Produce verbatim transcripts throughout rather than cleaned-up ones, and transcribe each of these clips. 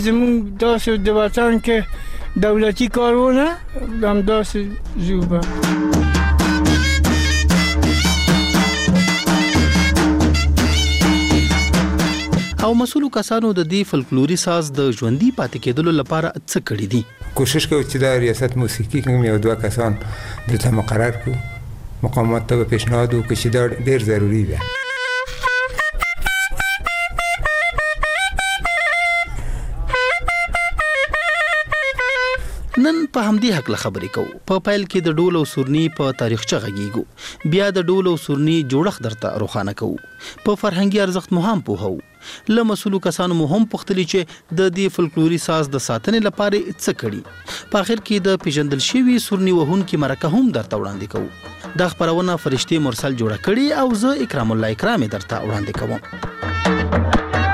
زمون داسې د وطن کې دولتي کارونه همداسې ځو به. او مسؤلو کسانو د دې فلکلوري ساز د ژوندۍ پاتې کېدلو لپاره څه کړي دي؟ کوشش کوو چې د ریاست موسیقي کوم یو دوه کسان دلته مقرر کړو، مقامات ته پیشنهاد وکړو چې دا ډېر ضروري ده. نن په همدې حق له خبرې کوو. په پیل کې د ډول او سورني په تاریخچه غږیږو، بیا د ډول او سورني جوړښت درته روښانه کوو، په فرهنګي ارزښت مو هم پوهوو. له مسؤلو کسانو مو هم پوښتلي چې د دې فلکلوري ساز د ساتنې لپاره څه کړي. په اخر کې د پیژندل شوي سورني وهونکي مرکه هم درته وړاندې کوو. دا خپرونه فرشتې مرسل جوړه کړي او زه اکرام الله اکرام درته وړاندې کوم.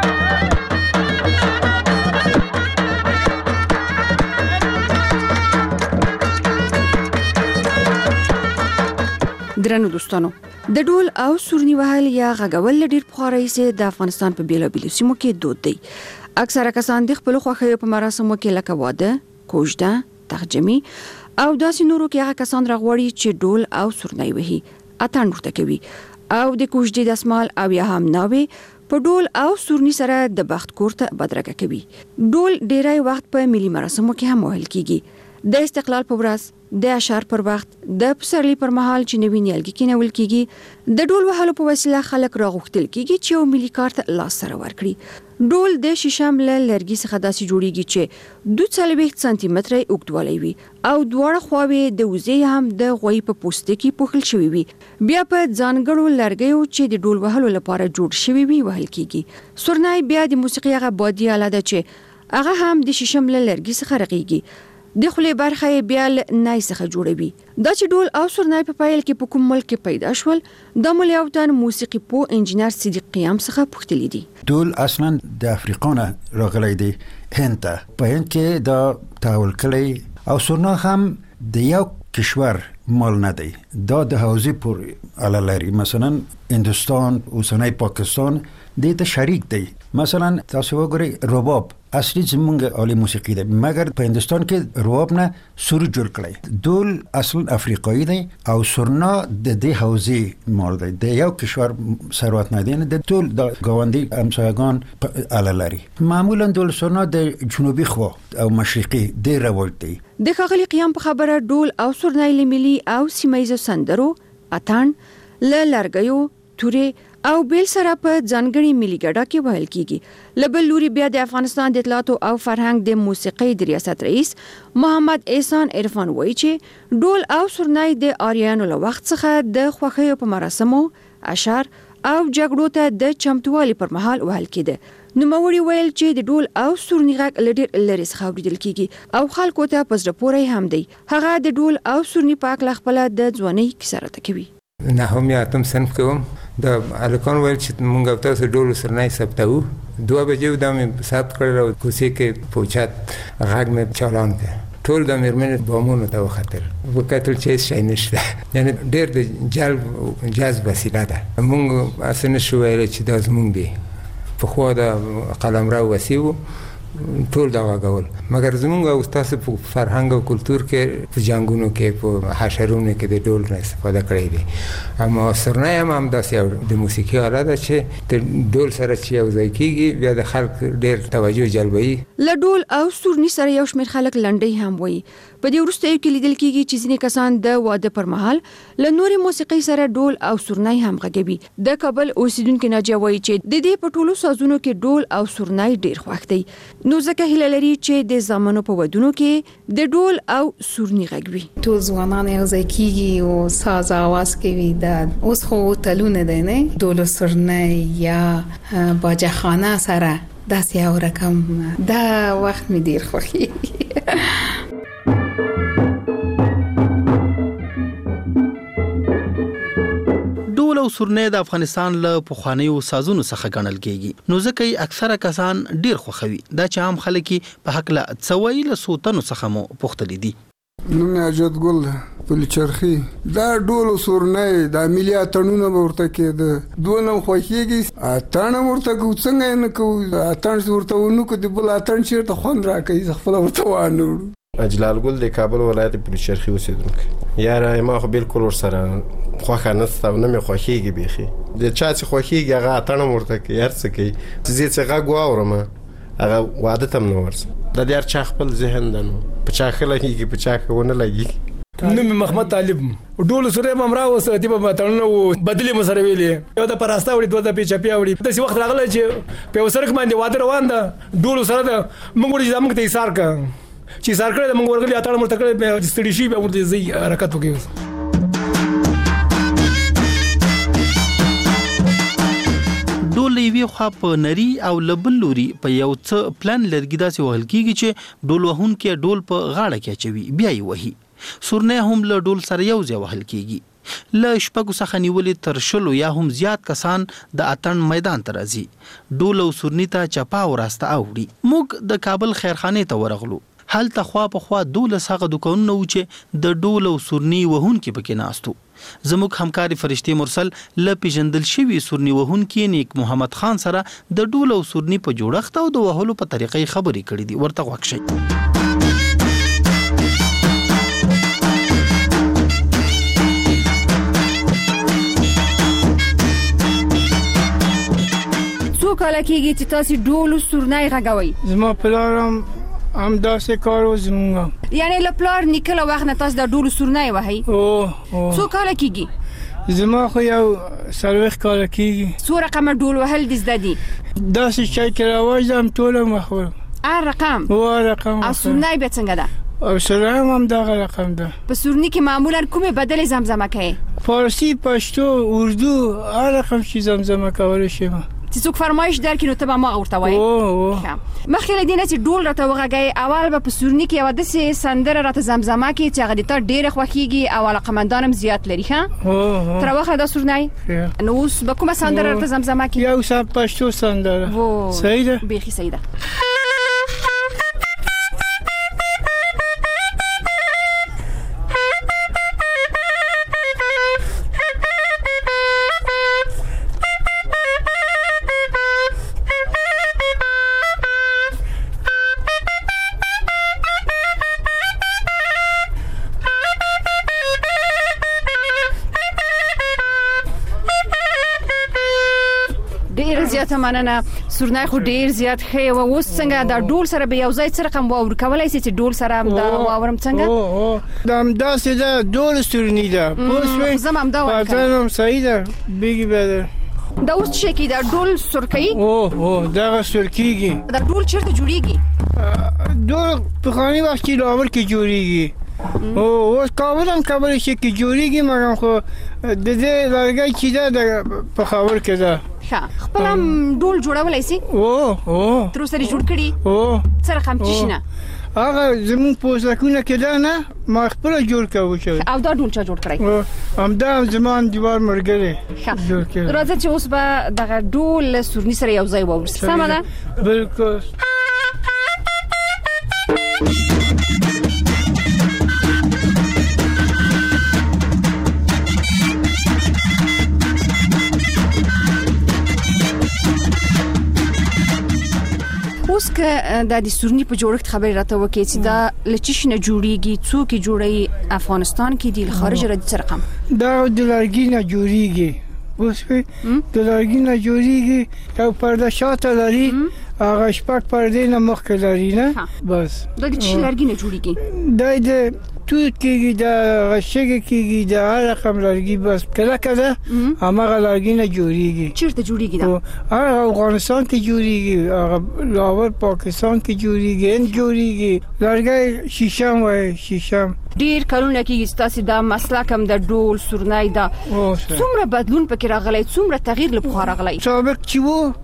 درنو دوستانو، د ډول او سورني وهل یا غږول ډیر پخوا راهیسې د افغانستان په بیلابیلو سیمو کې دود دی. اکثره کسان د خپل خوښیو په مراسمو کې لکه واده، کوژده، تغجمي او داسې نورو کې هغه کسان راغواړي چې ډول او سورني وهي، اتڼ ورته کوي او د کوژدې دسمال او یا هم ناوې په ډول او سورني سره د بخت کور ته بدرګه کوي. ډول ډیری وخت په ملي مراسمو کې هم وهل کیږي. د استقلال پر ورځ، د اشعار پر وخت، د پسرلي پر مهال چې نوي نیالګي کینول کیږي، د ډول وهلو په وسیله خلک راغوښتل کیږي چې یو ملي کارت لاس سره ورکړي. ډول د شیشم له لرګي څخه داسې جوړیږي چې دوه څلوېښت سانتي متره اوږدوالی وي او دواړه خواوې د وزې هم د غوی په پوسته کې پوښل شوي وي. بیا په ځانګړو لرګیو چې د ډول وهلو لپاره جوړ شوي وي وهل کیږي. سورني بیا د موسیقي هغه بادي آله ده چې هغه هم د شیشم له لرګي څخه رغیږي. د خولې برخه بیا له نای څخه جوړوي. دا چې ډول او سورني په پیل کې په کوم ملک کې پیدا شول، د ملیاوتن موسیقي پو انجینر صدیق قیام څخه پوښتلی دي. ډول اصلا د افریقا نه راغلی دی هند ته. په هند کې دا تحول کړی او سورنا هم د یو کشور مال نه دی، دا د حوزې پورې اړه لري. مثلا هندوستان، اوسنی پاکستان دې ته شریک دی. مثلا تاسو وګورئ رباب اصلي زمونږ عالی موسیقي ده، مګر په هندوستان کې رباب نه سور جوړ کړی. ډول اصل افریقایي دی او سورنا د دې حوزې مال دی، د یو کشور ثروت نه دی، د ټول د ګاونډي همسایگان اړه لري. معمولا ډول سورنا د جنوبي خوا او مشرقي ډېر رواج دی. د ښاغلي قیام په خبره ډول او سورني له ملي او سیمه سندرو، اتڼ، له لرګیو، تورې او بیل سره په ځانګړي ملي ګډا کې وهل کیږي. له بل لوري بیا د افغانستان د اطلاعات او فرهنګ د موسیقي د ریاست رئیس محمد احسان عرفان وایي چې ډول او سورني د آریانو له وخت څخه د خوښیو په مراسمو، اشعار او جګړو ته د چمتووالي پر مهال وهل کېده. نوموړي ویل چې د ډول او سورني غږ له ډېر لرې څخه اورېدل کیږي او خلکو ته په زړه پورې هم دی. هغه د ډول او سورني په هکله خپله د ځوانۍ کیسه راته کوي. نهم یا اتم صنف کې وم، د هلکانو ویل چې مونږ او تاسو ډول سورني ثبتوو. دوه بجې دا مې ثبت کړل او کوڅې کې په اوچت غږ مې چالان کړ. ټول د مېرمنې بامونو ته وختل، وکتل چې هېڅ شی نشته. یعنې ډېر د جلب جذب وسیله ده. مونږ هسې نشو ویلی چې دا زمونږ دی. پخوا د قلمرو وسیع و، ټول دا غږول، مګر زمونږ او ستاسو په فرهنګ او کلتور کې په جنګونو کې، په حشرونو کې د ډول نه استفاده کړی دی. اما سورني هم همداسې یو د موسیقي آله ده چې د ډول سره چې یو ځای کېږي، بیا د خلک ډېر توجه جلبوي. له ډول او سورني سره یو شمېر خلک لنډۍ هم وایي. په دې وروستیو کې لیدل کېږي چې ځینې کسان د واده پر مهال له نورې موسیقۍ سره ډول او سورني هم غږوي. د کابل اوسیدونکې ناجیه وایي چې د دې په ټولو سازونو کې ډول او سورني ډېر خوښ دی، نو ځکه هیله لري چې د زامنو په ودونو کې د ډول او سورني غږ وي. ټول ځوانان یو ځای کېږي او ساز اواز کوي. د اوس خو تلونه دی نه، ډول او سورني یا باجخانه سره داسې یو رقم، دا وخت مې ډېر خوښي. ډول او سورني د افغانستان له پخوانیو سازونو څخه ګڼل کېږي، نو ځکه یې اکثره کسان ډېر خوښوي. دا چې عام خلک په هکله څه وایي، له څو تنو څخه مو پوښتلي دي. نوم یې حاجت ګل ده پل چرخي. دا ډول سورنۍ د ملي اتڼونه ورته کېده دونه خوښیږي اتڼ ورته کو څنګه نه کو اتڼ ورته ونو کو د بل اتڼ چیرته خوند راکوي خپل ورته وانه. اجلال ګل د کابل ولایت پل چرخي اوسېدونکی یاره ما خو بالکل ورسره خوښه نسته او نه مې خوښیږي بیخي د چا چې خوښیږي هغه اتڼ ورته کوي هر څه کوي چې زه چې غږ واورم هغه واده ته هم نه ورځم د دې هر چا خپل ذهن ده نو په چا ښه لګېږي په چا ښه ونه لګېږي. نوم محمد طالب ډول سره به امرا وسه دی په اتڼونه بدلی مسره ویلې یو د پراستا وړي دوه د پیچپیا وړي د څه وخت راغله چې په وسره باندې واده روان ده ډول سره د موږ ورته زموږ ته ایثار کا چې سار کړه د موږ ورغلي اتاړه مرته کړه به ستړي شي به ورته زی حرکت وکړي. ډول یوې خوا په نری او لبل لوري په یو څه پلان لرګي داسې وهل کېږي چې ډول وهونکی ډول په غاړه کې اچوي بیا یې وهي. سورنۍ هم له ډول سره یو ځای وهل کېږي. له شپږو څخه نیولې تر شلو یا هم زیات کسان د اتڼ میدان ته راځي. ډول او سورني ته چپا او راسته اوړي. موږ د کابل خیرخانې ته ورغلو. هلته خوا په خوا دولس هغه دوکانونه و چې د ډول او سورني وهونکي پکې ناستو. زموږ همکاري فرشتي مرسل له پیژندل شوي سورني وهونکي نیک محمد خان سره د ډول او سورني په جوړښت او د وهلو په طریقې خبرې کړې دي. ورته غوږ شئ. څو کاله کېږي چې تاسو ډول او سورني غږوئ؟ زما پلارم هم داسې کار و زمونږ یعنی له پلار نیکه له وخت نه تاسو د ډول او سورني وهئ؟ او څو کاله کېږي؟ زما خو یو څلوېښت کاله کېږي. څو رقمه ډول وهل دې زده دي؟ داسې چای کې رواج ده هم ټول هم اخورم. هر رقم؟ هو هر رقم. او سورني بیا څنګه ده؟ او سورني هم دغه رقم ده. په سورني کې معمولا کومې بدلې زمزمه کوي؟ فارسی، پښتو، اردو هر رقم چې زمزمه کولی شم. چې څوک فرمایش درکړي نو ته به ما ورته وایې. مخکې له دې نه چې ډول راته وغږوي اول به په سورني کې یوه داسې سندره راته زمزمه کړي چې هغه د تا ډېره خوښیږي او علاقمندان هم زیات لري. ښه تر واخله دا سورني نو اوس به کومه سندره راته زمزمه کړي؟ یو سم پښتو سندره. صحیح ده؟ بیخي صحیح ده. ډیر زیات مننه. سورني خو ډیر زیات ښه و. اوس څنګه دا ډول سره به یو ځای څه رقم واور کولای شي چې ډول سره هم دا واورم څنګه؟ او او دا هم داسې ده ډول سورني ده. اوس زم هم دا وایم. پاتم صحیح ده. بیګي بده. دا اوس څه کې دا ډول سرکۍ؟ او او دا سرکیږي. دا ډول چیرته جوړیږي؟ ډول په خاني وخت کې لاور کې جوړیږي. او اوس کابل هم کابل شي کې جوړیږي مګر خو د دې لرګي چې ده په خاور کې ده. ښه خپل هم ډول جوړولای شي؟ او او تر اوسه جوړ کړي؟ او څه رقم چشنه؟ هغه زمون پوسټکونه کې ده نه ما خپل جوړ کاوه چې او دا ډول چا جوړ کړی؟ هم دا زمان دیوار مرګره جوړ کړی. راځه چې اوس به دغه ډول سورني سره یو ځای واورسي. سمه ده؟ بالکل. اوس که د سورني په جوړښت خبرې راته وکړي چې دا له څه شي نه جوړیږي، څوک یې جوړوي، افغانستان کې دی، خارج را دي څه رقم؟ دا د لرګي نه جوړیږي. اوس د لرګي نه جوړیږي یو پرده شاته لري هغه شپږ پردې نه مخکې لري نه بس. دا د څه لرګي نه جوړیږي؟ دا د توت کېږي د غشګ کېږي د هر رقم لرګي بس کله کله هماغه لرګي نه جوړیږي. چیرته جوړیږي دا؟ هغه افغانستان کې جوړیږي، هغه لاور پاکستان کې جوړیږي، هند جوړیږي. لرګي شیشم وای شیشم. ډیر کلونه کېږي ستاسو دا مسلک هم د ډول سورني دا څومره بدلون پکې راغلی، څومره تغییر له پخوا راغلی؟ سابق چې وو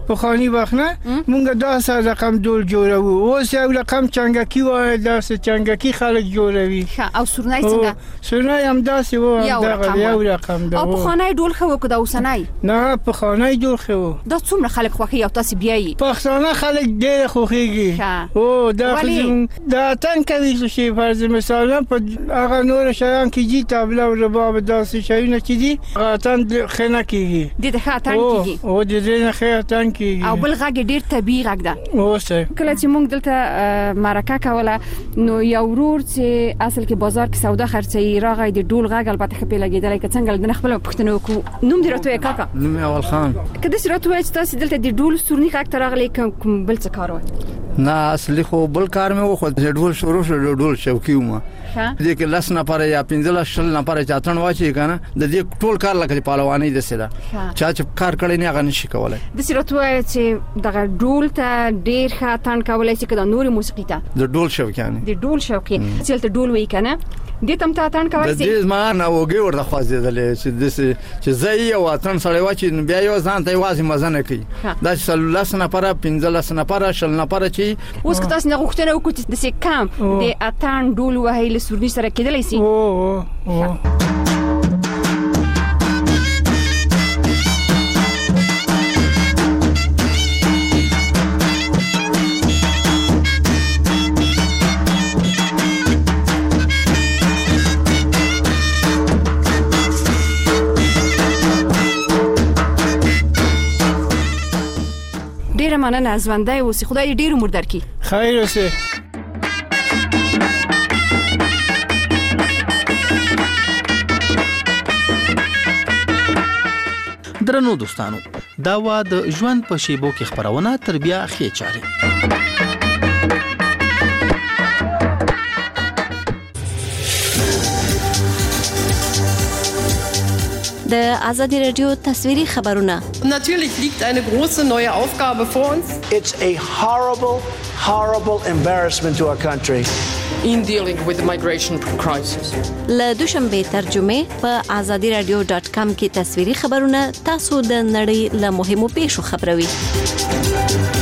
په خاني وخت نه مونږ داسې رقم ډول جوړو اوس یو رقم چنګکی وای داسې چنګکی خلک جوړوي او سورنای څنګه سورنای هم داسې و دا یو رقم ده او په خاني ډول خو کو دا اوسنای نه په خاني جوړ خو دا څومره خلک خوخي او تاسو بیاي پښتانه خلک ډېر خوخيږي او دا دا تن کوي چې فرض مثلا په هغه نور شیان کې جی تابلو او رباب داسې شیونه چې دي غاتن خنه کیږي د خاتن کیږي او د دې نه خاتن کیږي او بل غږ ډیر طبيعي غږ ده اوسه کله چې موږ دلته مرکه کوله نو یو ورور چې اصل کې بازار کې سودا خرڅي راغی د ډول غږ البته خپل لګیدل کې څنګه د خپل پښتنو کو نوم دی راته کاکا نوم اول خان کله چې راته چې تاسو دلته د ډول سورني غږ ترغلي کوم بل څه کارو نه اصلي خو بل کار مې وخت د ډول شروع شو ډول شوکیو ما دې کې لاس نه پاره یا پنځل شل نه پاره چاتن واچي کنه د دې ټول کار لکه پهلواني د سره چا چې کار کړی نه غن شي کولای د سرتوه چې دغه ډول ته ډیر خاتن کولای شي کله نور موسیقي ته د ډول شوکیانه د ډول شوکي چې ته ډول وای کنه دې تم ته اتن کولای شي د دې ما نه وګي ورته خوازیدل چې د چې زئی او اتن سره واچي بیا یو ځان ته وازي مزنه کوي دا چې لاس نه پاره پنځل نه پاره شل نه پاره چې اوس که تاسو نه غوښتنه وکړئ د سې کم د اتن ډول وهي سورني سره کېدلی سي او او ډیره مننه ژوندۍ اوسې خدای دې ډیر عمر درکړي خیر اوسې درنو دوستانو دا وا د ژوند په شیبو کې خبرونه تر بیا خې چاري د ازادي رادیو تصویري خبرونه Natürlich liegt eine große neue Aufgabe vor uns. It's a horrible, horrible embarrassment to our country. In dealing with the migration crisis. له دوشنبه ترجمه په ازادي رادیو ډاټ کام کې تصویري خبرونه تاسو د نړۍ له مهمو پیښو خبروي.